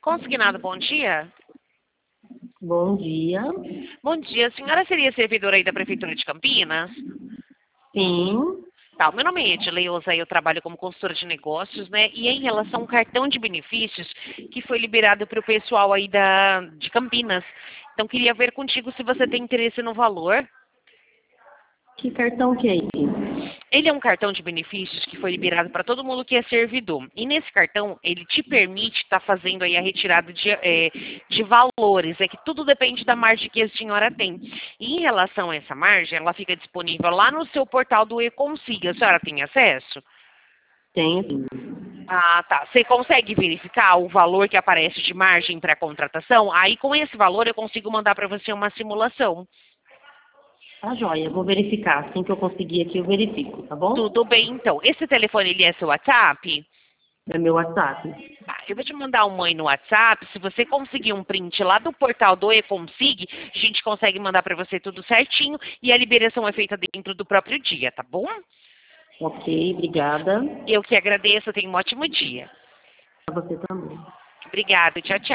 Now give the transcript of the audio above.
Consignado, bom dia. Bom dia. Bom dia, a senhora seria servidora aí da Prefeitura de Campinas? Sim. Tá, o meu nome é Edileuza, eu trabalho como consultora de negócios, né? E é em relação ao cartão de benefícios que foi liberado para o pessoal aí de Campinas. Então, queria ver contigo se você tem interesse no valor. Que cartão que é esse? Ele é um cartão de benefícios que foi liberado para todo mundo que é servidor. E nesse cartão, ele te permite estar fazendo aí a retirada de valores. É que tudo depende da margem que a senhora tem. E em relação a essa margem, ela fica disponível lá no seu portal do E-Consiga. A senhora tem acesso? Tenho sim. Ah, tá. Você consegue verificar o valor que aparece de margem para contratação? Aí, com esse valor, eu consigo mandar para você uma simulação. Tá joia, vou verificar. Assim que eu conseguir aqui, eu verifico, tá bom? Tudo bem, então. Esse telefone, ele é seu WhatsApp? É meu WhatsApp. Tá, eu vou te mandar um oi no WhatsApp. Se você conseguir um print lá do portal do E-Consig, a gente consegue mandar para você tudo certinho e a liberação é feita dentro do próprio dia, tá bom? Ok, obrigada. Eu que agradeço, tenha um ótimo dia. Pra você também. Obrigada, tchau, tchau.